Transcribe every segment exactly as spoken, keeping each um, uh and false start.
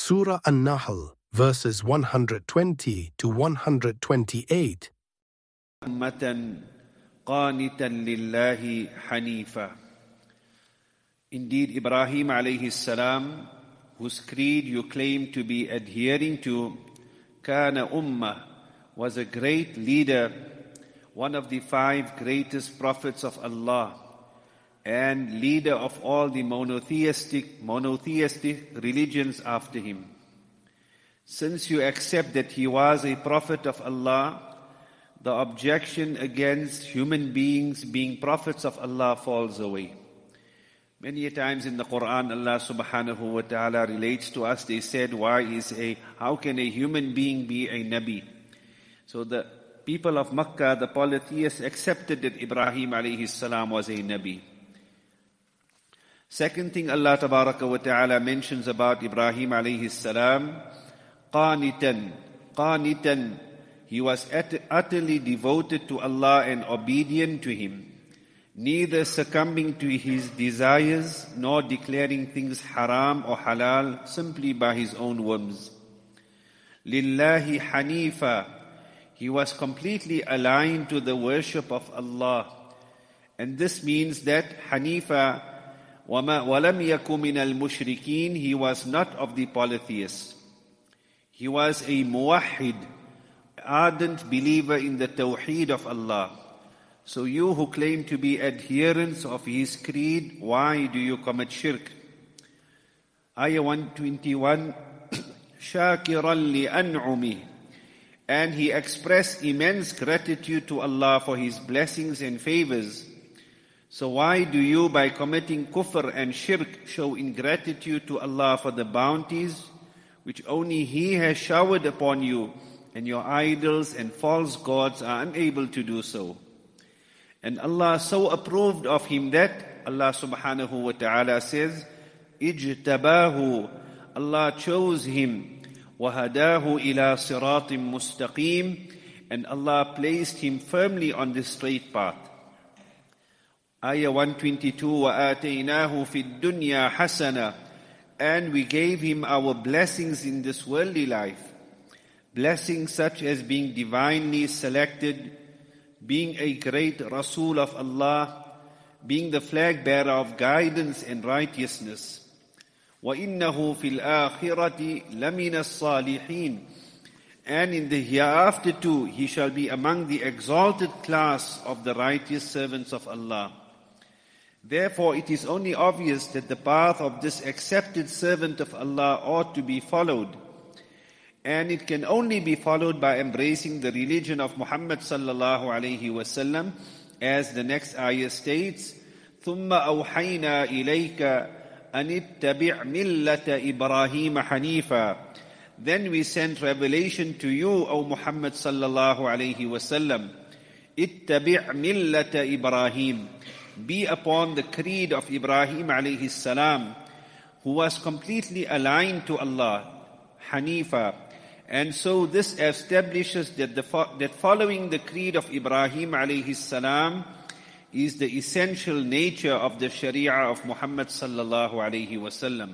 Surah An-Nahl, verses one hundred twenty to one hundred twenty-eight. Ummatan qanitan lillahi hanifa. Indeed, Ibrahim alayhi salam, whose creed you claim to be adhering to, kana ummah, was a great leader, one of the five greatest prophets of Allah, and leader of all the monotheistic, monotheistic religions after him. Since you accept that he was a prophet of Allah, the objection against human beings being prophets of Allah falls away. Many times in the Quran, Allah subhanahu wa ta'ala relates to us, they said, why is a, how can a human being be a Nabi? So the people of Makkah, the polytheists, accepted that Ibrahim alayhi salam was a Nabi. Second thing Allah tabaraka wa ta'ala mentions about Ibrahim alayhi salam, qanitan, qanitan, he was utterly devoted to Allah and obedient to Him, neither succumbing to his desires nor declaring things haram or halal simply by his own whims. Lillahi hanifa, he was completely aligned to the worship of Allah. And this means that hanifa, وَمَا وَلَمْ يَكُ مِنَ الْمُشْرِكِينَ, he was not of the polytheists. He was a muwahhid, ardent believer in the tawheed of Allah. So you who claim to be adherents of his creed, why do you commit shirk? Ayah one twenty-one, شَاكِرًا لِأَنْعُمِهِ, and he expressed immense gratitude to Allah for his blessings and favors. So why do you, by committing kufr and shirk, show ingratitude to Allah for the bounties which only He has showered upon you, and your idols and false gods are unable to do so? And Allah so approved of him that Allah subhanahu wa ta'ala says, اجتباه, Allah chose him, وهداه إلى صراط مستقيم, and Allah placed him firmly on the straight path. Ayah one twenty-two, وآتيناه في الدنيا حسنة, and we gave him our blessings in this worldly life, blessings such as being divinely selected, being a great Rasul of Allah, being the flag bearer of guidance and righteousness. وَإِنَّهُ فِي الْآخِرَةِ لَمِنَ الصَّالِحِينَ, and in the hereafter too, he shall be among the exalted class of the righteous servants of Allah. Therefore, it is only obvious that the path of this accepted servant of Allah ought to be followed. And it can only be followed by embracing the religion of Muhammad sallallahu alayhi wasallam, as the next ayah states, ثُمَّ أَوْحَيْنَا إِلَيْكَ أَنِ اتَّبِعْ مِلَّةَ إِبْرَاهِيمَ حَنِيفًا. Then we sent revelation to you, O Muhammad sallallahu alayhi wasallam, اتَّبِعْ مِلَّةَ إِبْرَاهِيمَ, be upon the creed of Ibrahim alayhi salam, who was completely aligned to Allah, Hanifa. And so this establishes that, the, that following the creed of Ibrahim alayhi salam is the essential nature of the Sharia of Muhammad sallallahu alayhi wasallam.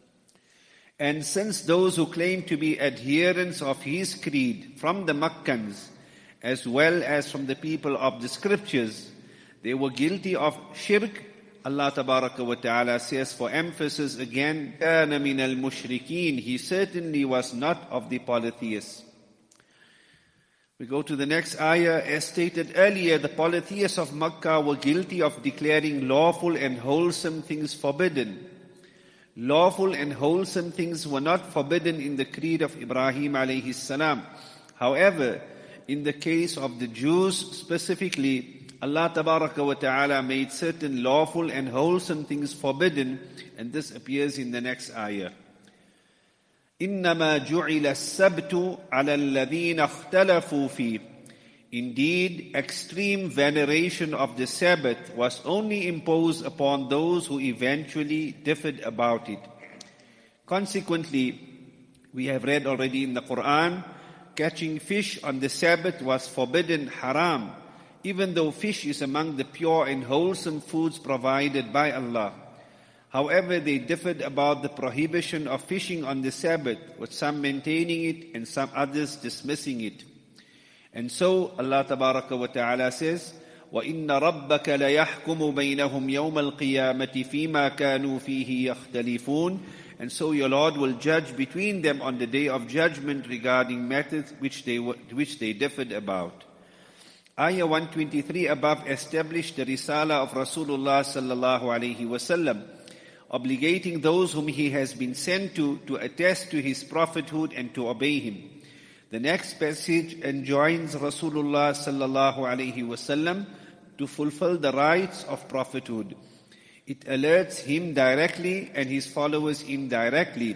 And since those who claim to be adherents of his creed from the Makkans, as well as from the people of the scriptures, they were guilty of shirk, Allah tabaraka wa ta'ala says for emphasis again, كَانَ مِنَ الْمُشْرِكِينَ, he certainly was not of the polytheists. We go to the next ayah. As stated earlier, the polytheists of Makkah were guilty of declaring lawful and wholesome things forbidden. Lawful and wholesome things were not forbidden in the creed of Ibrahim alayhi salam. However, in the case of the Jews specifically, Allah tabaraka wa ta'ala made certain lawful and wholesome things forbidden, and this appears in the next ayah. إِنَّمَا جُعِلَ السَّبْتُ عَلَى الَّذِينَ اخْتَلَفُوا فِيهِ. Indeed, extreme veneration of the Sabbath was only imposed upon those who eventually differed about it. Consequently, we have read already in the Quran, catching fish on the Sabbath was forbidden, haram, even though fish is among the pure and wholesome foods provided by Allah. However, they differed about the prohibition of fishing on the Sabbath, with some maintaining it and some others dismissing it. And so Allah Tabaraka wa Ta'ala says, وَإِنَّ رَبَّكَ لَيَحْكُمُ بَيْنَهُمْ يَوْمَ الْقِيَامَةِ فِي مَا كَانُوا فِيهِ يَخْتَلِفُونَ. And so your Lord will judge between them on the day of judgment regarding matters which they which they differed about. Ayah one twenty-three above established the Risala of Rasulullah sallallahu alaihi wasallam, obligating those whom he has been sent to to attest to his prophethood and to obey him. The next passage enjoins Rasulullah sallallahu alaihi wasallam to fulfill the rights of prophethood. It alerts him directly and his followers indirectly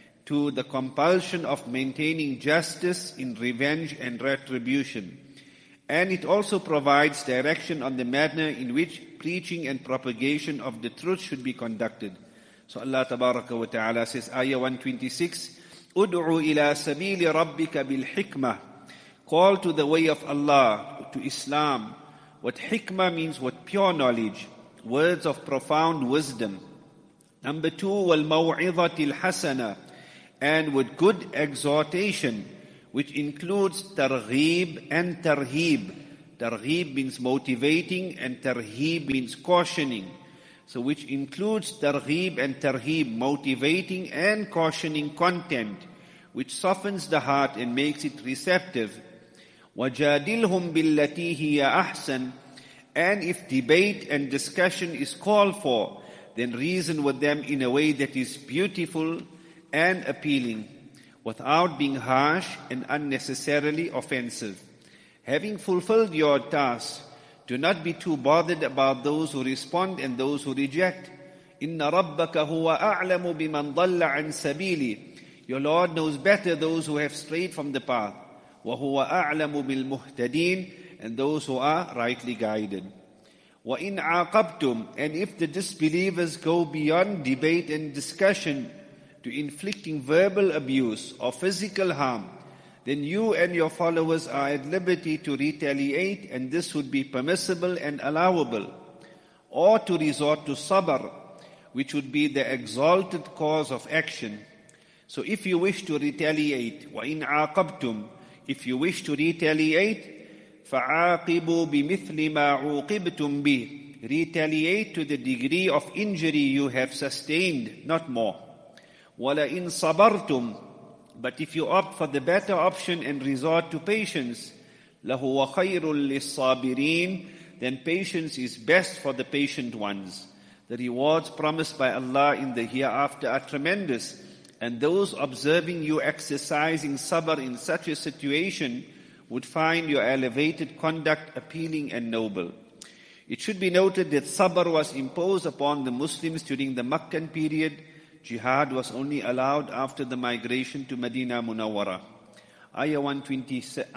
to the compulsion of maintaining justice in revenge and retribution. And it also provides direction on the manner in which preaching and propagation of the truth should be conducted. So Allah Tabaraka wa Ta'ala says, Ayah one twenty-six, Ud'u ila sabili rabbika bil hikmah. Call to the way of Allah, to Islam. What hikmah means, what pure knowledge, words of profound wisdom. Number two, wal maw'izatil hasana, and with good exhortation, which includes targhib and tarhib. Targhib means motivating and tarhib means cautioning. So which includes targhib and tarhib, motivating and cautioning content, which softens the heart and makes it receptive. وَجَادِلْهُمْ بِالَّتِي هِيَ أَحْسَنُ. And if debate and discussion is called for, then reason with them in a way that is beautiful and appealing, without being harsh and unnecessarily offensive. Having fulfilled your task, do not be too bothered about those who respond and those who reject. إِنَّ رَبَّكَ هُوَ أَعْلَمُ بِمَنْ ضَلَّ عَنْ سَبِيلِهِ. Your Lord knows better those who have strayed from the path. وَهُوَ أَعْلَمُ بِالْمُهْتَدِينَ. And those who are rightly guided. وَإِنْ عَاقَبْتُمْ. And if the disbelievers go beyond debate and discussion to inflicting verbal abuse or physical harm, then you and your followers are at liberty to retaliate, and this would be permissible and allowable. Or to resort to sabr, which would be the exalted cause of action. So if you wish to retaliate, وَإِنْ عَاقَبْتُمْ, if you wish to retaliate, فَعَاقِبُوا بِمِثْلِ مَا عُوقِبْتُمْ بِهِ. Retaliate to the degree of injury you have sustained, not more. وَلَئِنْ صَبَرْتُمْ. But if you opt for the better option and resort to patience, لَهُوَ خَيْرٌ لِلصَّابِرِينَ. Then patience is best for the patient ones. The rewards promised by Allah in the hereafter are tremendous, and those observing you exercising sabr in such a situation would find your elevated conduct appealing and noble. It should be noted that sabr was imposed upon the Muslims during the Meccan period. Jihad was only allowed after the migration to Medina Munawwara. Ayah one twenty-eight,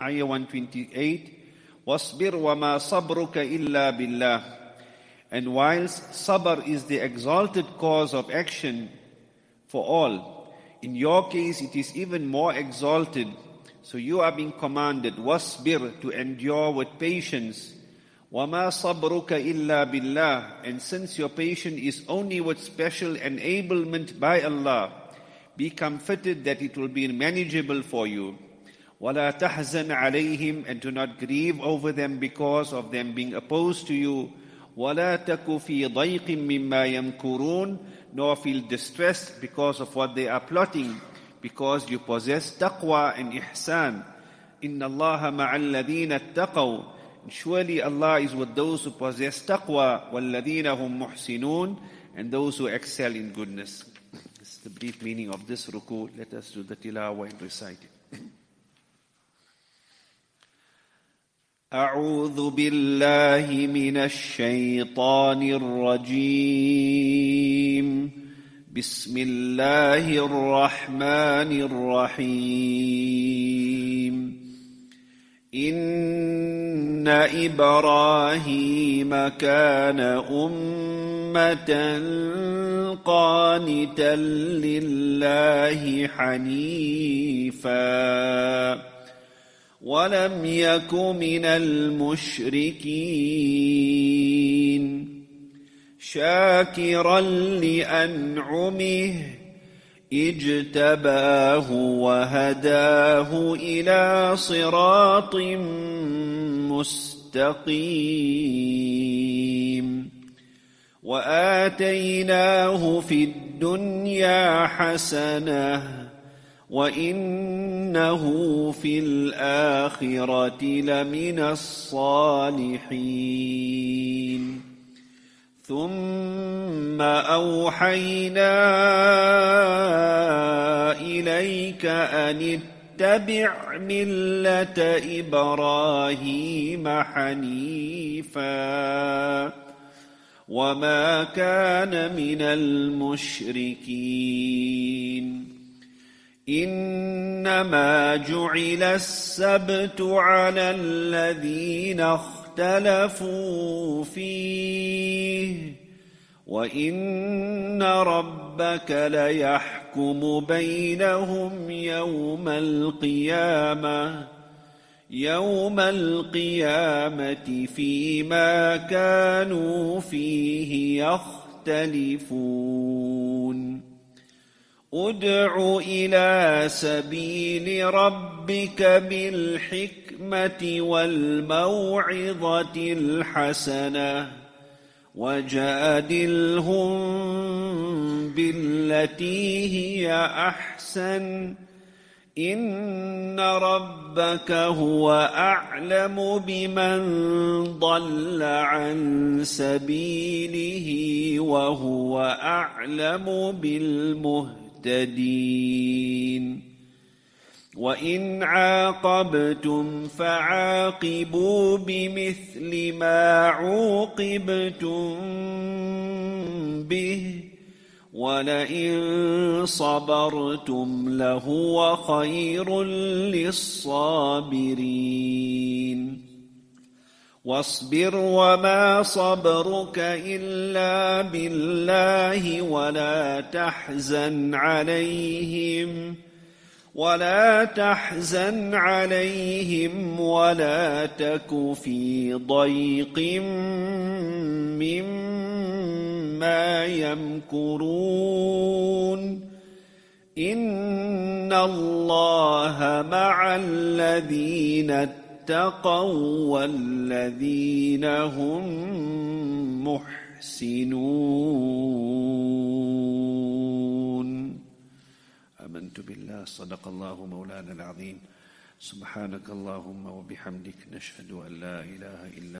وَاصْبِرْ وَمَا صَبْرُكَ إِلَّا بِاللَّهِ. And whilst sabr is the exalted cause of action for all, in your case it is even more exalted. So you are being commanded, wasbir, to endure with patience. وَمَا صَبْرُكَ إِلَّا بِاللَّهِ. And since your patience is only with special enablement by Allah, be comforted that it will be manageable for you. وَلَا تَحْزَنْ عَلَيْهِمْ. And do not grieve over them because of them being opposed to you. وَلَا تَكُ فِي ضَيْقٍ مِّمَّا يَمْكُرُونَ. Nor feel distressed because of what they are plotting, because you possess taqwa and ihsan. Inna Allaha ma'al ladhina attaqaw. Surely Allah is with those who possess taqwa, walladhina hum muhsinun, and those who excel in goodness. This is the brief meaning of this ruku. Let us do the tilawah and recite it. أعوذ بالله من الشيطان الرجيم. بسم الله الرحمن الرحيم. إن إبراهيم كان أمة قانتا لله حنيفا ولم يك من المشركين شاكرا لأنعمه اجتباه وهداه إلى صراط مستقيم وآتيناه في الدنيا حسنة وإنه في الآخرة لمن الصالحين ثم أوحينا إليك أن اتبع ملة إبراهيم حنيفا وما كان من المشركين إنما جعل السبت على الذين اختلفوا فيه وإن ربك ليحكم بينهم يوم القيامة يوم القيامة فيما كانوا فيه يختلفون ادع إلى سبيل ربك بالحكمة والموعظة الحسنة وجادلهم بالتي هي أحسن إن ربك هو أعلم بمن ضل عن سبيله وهو أعلم بالمهتدين وإن عاقبتم فعاقبوا بمثل ما عوقبتم به ولئن صبرتم لهو خير للصابرين واصبر وما صبرك إلا بالله ولا تحزن عليهم ولا تحزن عليهم ولا تك في ضيق مما يمكرون إن الله مع الذين اتقوا والذين هم محسنون آمنت بالله صدق الله مولانا العظيم سبحانك اللهم وبحمدك نشهد أن لا إله إلا